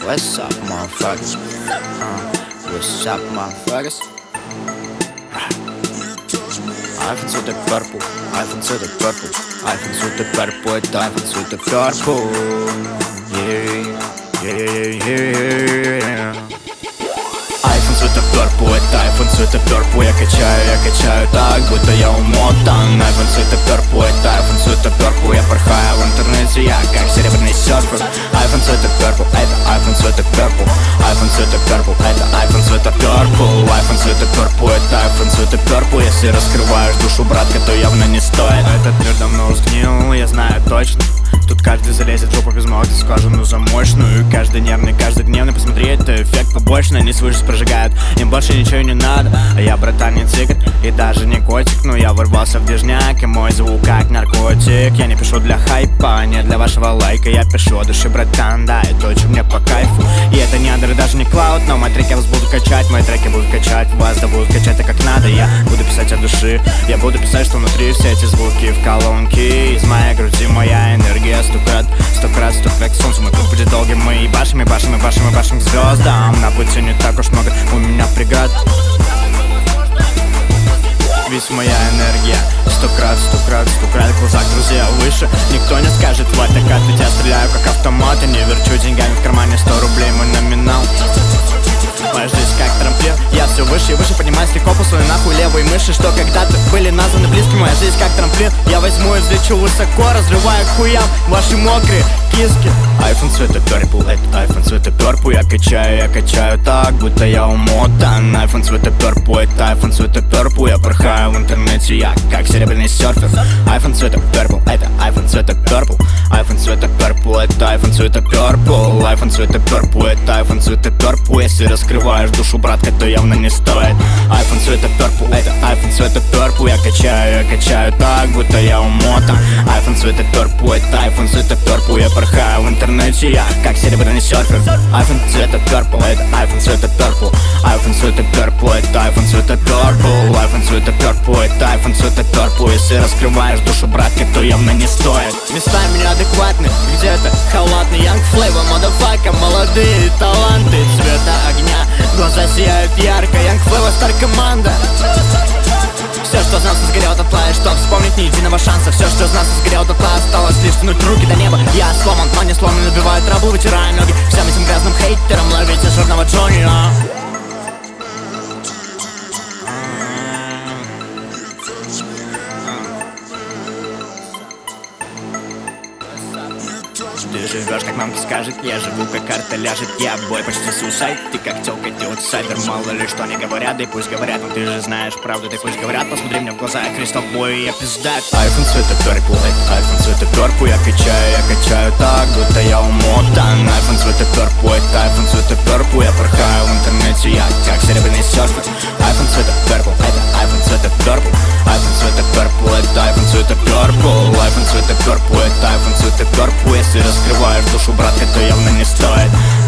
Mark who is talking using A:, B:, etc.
A: What's up, motherfuckers? What's up, motherfuckers? iPhone to the purple, iPhone to the purple, iPhone to the purple, это iPhone to the purple. iPhone to the purple, это iPhone to the purple. Я качаю так, будто я умотан. iPhone to the purple, это iPhone to the purple. Я порхаю в интернете, я как серебряный серфер. iPhone to the purple, это iPhone to the purple. iPhone to the purple, это iPhone to the purple. iPhone to the purple, это iPhone to the purple. Если раскрываешь душу, братка, то явно не стоит. Этот мир давно сгнил, я знаю точно. Тут каждый залезет в жопу без молока, скважину замочную. Каждый нервный, каждый гневный, посмотри, это эффект побочный. Они свыше прожигают, им больше ничего не надо. А я, братан, не цикет и даже не котик. Но я ворвался в движняк, и мой звук как наркотик. Я не пишу для хайпа, не для вашего лайка. Я пишу от души, братан, да, это очень мне по кайфу. И это не андер, даже не клауд, но мои треки вас будут качать. Мои треки будут качать, вас да будут качать так как надо. Я буду писать от души, я буду писать, что внутри все эти звуки в колонке. Из моей груди моя энергия сто крат к солнцу. Мой путь будет долгим, мы и башим к звездам. На пути не так уж много у меня преград. Ведь моя энергия сто крат в глазах, друзья, выше. Никто не скажет, вот так от я стреляю как автомат. И не верчу деньгами в кармане, 100 рублей мой номинал. Моя жизнь как трамплин, я все выше и выше поднимаюсь легко по своей нахуй левой мыши, что когда-то были названы близкими. Моя жизнь как трамплин, я возьму и взлечу высоко, разрываю к хуям ваши мокрые киски. iPhone цвета purple, это iPhone цвета purple. Я качаю так, будто я умотан. iPhone цвета purple, это iPhone цвета purple. Я порхаю в интернете, я как серебряный серфер. iPhone цвета purple, это iPhone цвета purple. iPhone цвета purple, это iPhone цвета purple. iPhone цвета purple, это iPhone цвета purple. Если раскрываешь душу, братка, то явно не стоит. iPhone цвета purple, это iPhone цвета purple. Я качаю так, будто я умотан. iPhone цвета purple, это iPhone цвета purple. Я порхаю в интернете, я как серебряный серфер. iPhone цвета purple, это iPhone цвета purple. iPhone цвета purple, это iPhone цвета purple. iPhone цвета purple, это iPhone цвета purple. Если раскрываешь душу, братка, то явно не стоит. Местами неадекватны, где-то халатный Young Flavor, motherfucker, молодые таланты цвета огня, глаза сияют ярко. Young Flavor, стар команда. Все, что из нас сгорело дотла, и что вспомнить ни единого шанса. Все, что из нас сгорело дотла, осталось лишь тянуть руки до неба. Я сломан, но не сломан, набиваю траву, вытираю ноги всем этим грязным хейтерам, ловите жирного Джонни. Ты живешь, как мамка скажет, я живу, как карта ляжет. Я бой почти сусайд, ты как тёлка, ты аутсайдер. Мало ли что они говорят, да и пусть говорят, но ты же знаешь правду, ты пусть говорят. Посмотри мне в глаза, я кристалл бой, я пиздак. iPhone цвета purple, это iPhone цвета purple. Я качаю так, будто я умотан. iPhone цвета purple, это iPhone цвета purple. Я порхаю в интернете, я как серебряный серфер. iPhone цвета purple, это iPhone цвета purple. iPhone цвета purple, это iPhone цвета purple. iPhone цвета purple, это iPhone цвета purple. Если раскрываешь душу, братка, то явно не стоит.